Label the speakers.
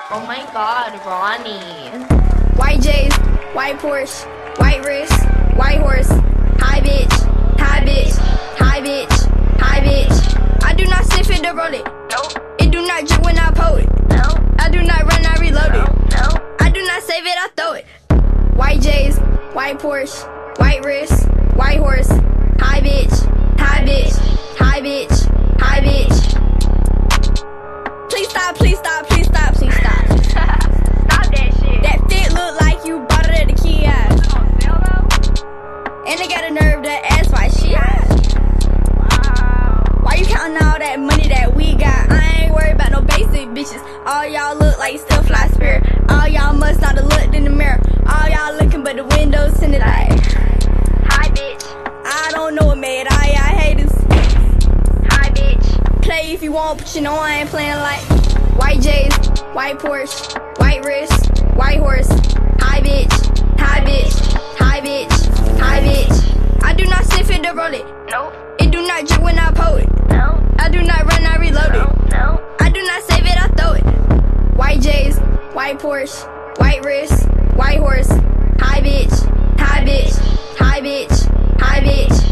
Speaker 1: Oh my god, Ronnie.
Speaker 2: White J's, white Porsche, white wrist, white horse. Hi bitch, hi bitch, hi bitch, hi bitch. I do not sniff it to roll it.
Speaker 1: Nope.
Speaker 2: It do not drip when I pull it.
Speaker 1: No.
Speaker 2: I do not run, I reload it.
Speaker 1: No.
Speaker 2: I do not save it, I throw it. White J's, white Porsche, white wrist, white horse. Hi bitch, hi bitch, hi bitch, hi bitch. Please stop, please stop, please stop, please stop.
Speaker 1: Stop that shit.
Speaker 2: That fit look like you bought it at the kiosk. And they got a nerve to ask why she asked.
Speaker 1: Wow.
Speaker 2: Why you counting all that money that we got? I ain't worried about no basic bitches. All y'all look like still fly spirit. All y'all must not have looked in the mirror. All y'all looking but the windows tinted like.
Speaker 1: Hi bitch.
Speaker 2: I don't know what made all y'all haters.
Speaker 1: Hi bitch.
Speaker 2: Play if you want, but you know I ain't playing like. White J's, white Porsche, white wrist, white horse. Hi bitch, hi bitch, hi bitch, hi bitch. I do not sniff it to roll it.
Speaker 1: Nope.
Speaker 2: It do not drip when I pull it.
Speaker 1: No.
Speaker 2: I do not run, I reload it.
Speaker 1: No.
Speaker 2: I do not save it, I throw it. White J's, white Porsche, white wrist, white horse. Hi bitch, hi bitch, hi bitch, hi bitch.